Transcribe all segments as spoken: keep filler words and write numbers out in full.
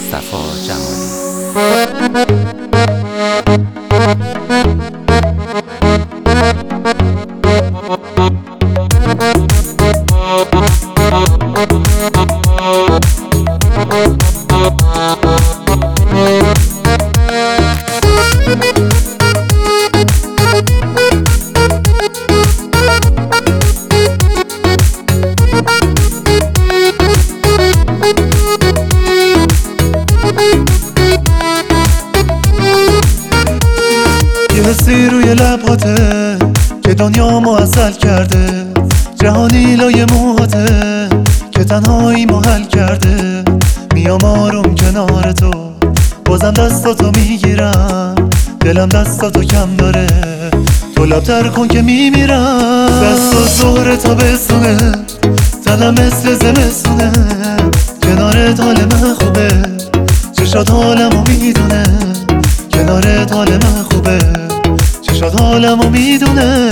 مصطفی جمالی. یه حسی روی لباته که دنیا معسل کرده، جهانی لای موهاته که تنهایی محل کرده. میام آروم کنار تو، بازم دستاتو میگیرم، دلم دستاتو کم داره، تو لبتر کن که میمیرم. دستات ظهر تا بسونه، تنم مثل زمستونه، کنارت حال من خوبه، چشات حالمو میدونه، کنارت حال من خوبه، چشات حالمو میدونه.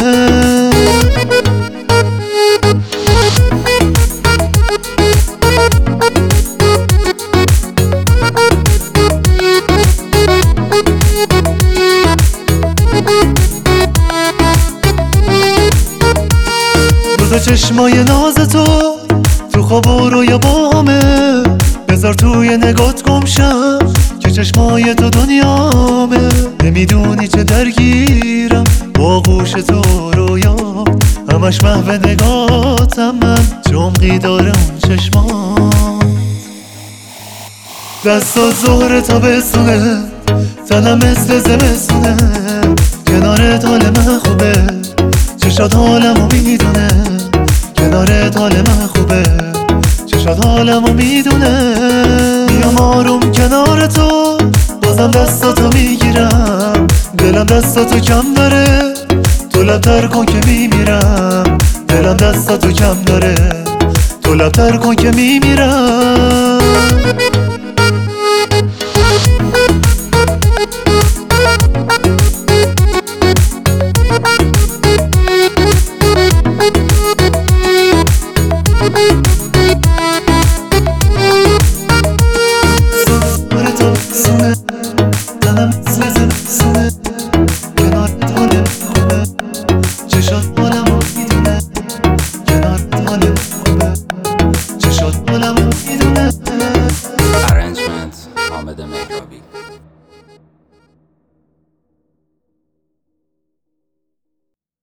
روز چشمای ناز تو تو خواب و رویا بامه، بذار توی نگات گمشم که چشمای تو دنیامه. نمیدونی چه درگیرم با آغوش تو رویا، همش محو نگاتم من، چمقی داره اون چشمات. دستات ظهر تا بسونه، تنم مثل زمستونه، کنارت حال من خوبه، چشات حالمو میدونه، کنارت حال من خوبه، چشات حالمو میدونه. میام آروم کنار تو، بازم دستاتو میگیرم، دلم دستاتو کم داره، تو لبتر کن که میمیرم، دلم دستاتو کم داره، تو لبتر کن که میمیرم.